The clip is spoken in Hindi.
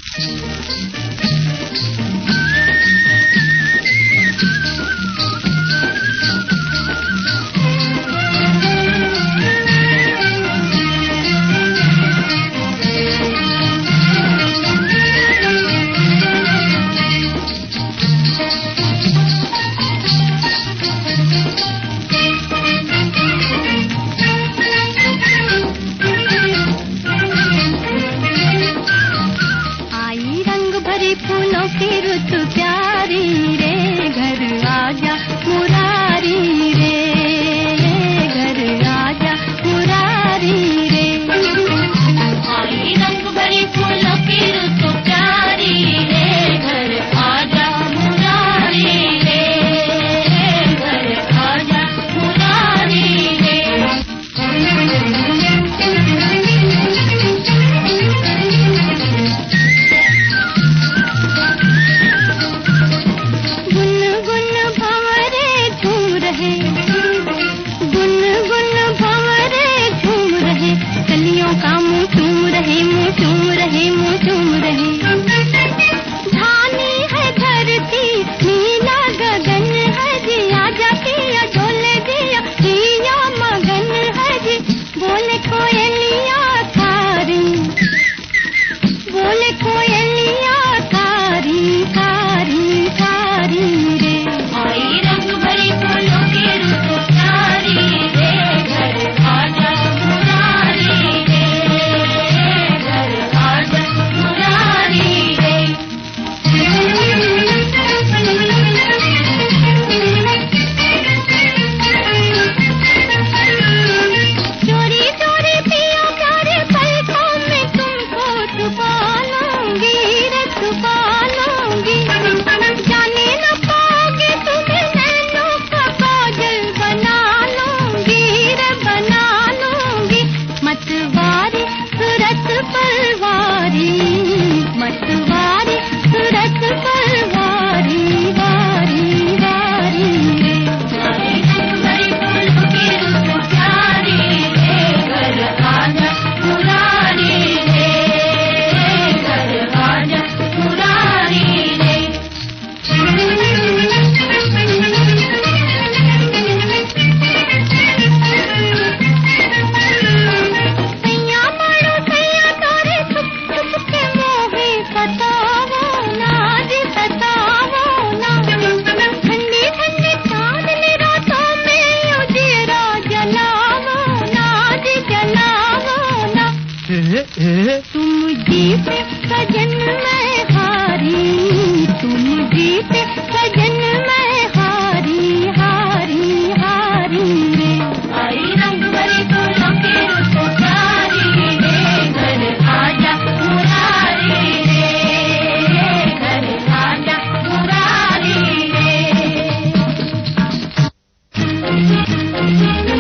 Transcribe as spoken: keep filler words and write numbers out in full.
फूलों की रुत प्यारी रे, घर आजा मुरारी रे, घर आजा मुरारी रे। आई रंग भरी फूलों की रुत प्यारी रे, घर आजा मुरारी रे, घर आजा मुरारी रे। का मुँह चूम रहे, मुँह चूम रहे, मुँह चूम रहे। धानी है धरती, नीला गगन है जी, आजा पिया डोले दिया, पिया मगन है जी। बोले कोयलिया कारी, बोले कोयलिया कारी कारी कारी रे। आई रंग भरी फूलों की रुत प्यारी रे, घर आजा मुरारी रे, घर आजा मुरारी रे। चोरी चोरी पिया प्यारे पलकों में तुमको छुपा लूंगी रे, छुपा लूंगी। जाने न पाओगे तुम्हें नैनों का काजल बना लूंगी रे, बना लूंगी। मतवारी सूरत परवारी, मतवारी सूरत परवारी, वारी वारी रे। आई रंग भरी फूलों की रुत प्यारी रे, घर आजा मुरारी रे, घर आजा मुरारी रे। सैया मारो सैया तोरे छुप छुप के मोहे सतावो ना जी, सतावो ना। ठंडी ठंडी चांदनी रातों में उजियारा जलावो ना जी, जलावो ना। तुम जी पे सजन मैं